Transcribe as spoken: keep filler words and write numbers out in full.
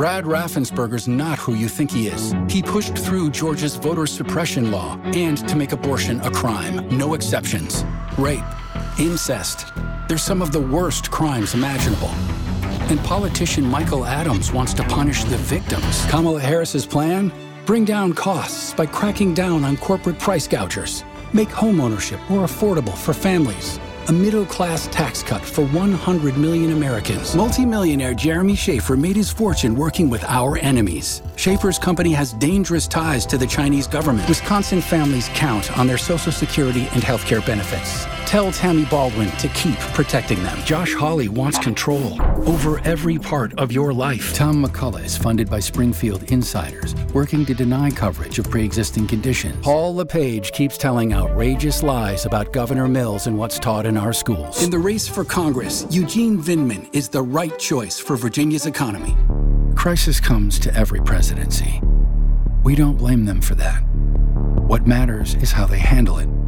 Brad Raffensperger's not who you think he is. He pushed through Georgia's voter suppression law and to make abortion a crime. No exceptions. Rape, incest. They're some of the worst crimes imaginable. And politician Michael Adams wants to punish the victims. Kamala Harris's plan? Bring down costs by cracking down on corporate price gougers. Make homeownership more affordable for families. A middle-class tax cut for one hundred million Americans. Multimillionaire Jeremy Schaefer made his fortune working with our enemies. Schaefer's company has dangerous ties to the Chinese government. Wisconsin families count on their Social Security and health care benefits. Tell Tammy Baldwin to keep protecting them. Josh Hawley wants control over every part of your life. Tom McCullough is funded by Springfield insiders, working to deny coverage of pre-existing conditions. Paul LePage keeps telling outrageous lies about Governor Mills and what's taught in our schools. In the race for Congress, Eugene Vindman is the right choice for Virginia's economy. Crisis comes to every presidency. We don't blame them for that. What matters is how they handle it.